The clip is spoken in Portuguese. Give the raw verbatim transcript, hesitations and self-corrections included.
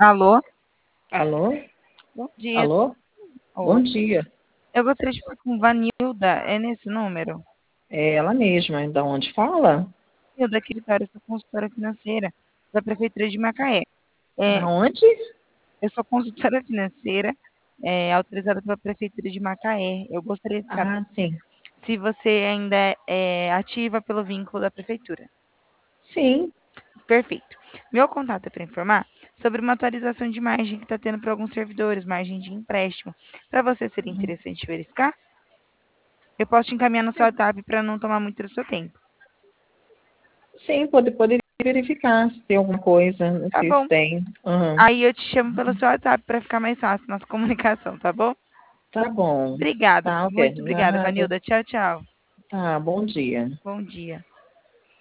Alô? Alô? Bom dia. Alô? Bom Oi. dia. Eu gostaria de falar com Vanilda. É nesse número? É ela mesma. Da onde fala? Eu da Critório, sou consultora financeira da Prefeitura de Macaé. É, Da onde? eu sou consultora financeira é, autorizada pela Prefeitura de Macaé. Eu gostaria de saber Ah, sim. se você ainda é é ativa pelo vínculo da Prefeitura. Sim, Perfeito. Meu contato é para informar sobre uma atualização de margem que está tendo para alguns servidores, margem de empréstimo. Para você seria interessante verificar? Eu posso te encaminhar no seu WhatsApp para não tomar muito do seu tempo. sim, pode, poderia verificar se tem alguma coisa, não Tá sei se bom. tem. Aham. Aí eu te chamo pelo seu WhatsApp para ficar mais fácil nossa comunicação, tá bom? Tá bom. Obrigada. Tá, ok. Muito obrigada, Nada. Vanilda. Tchau, tchau. Tá, bom dia. Bom dia.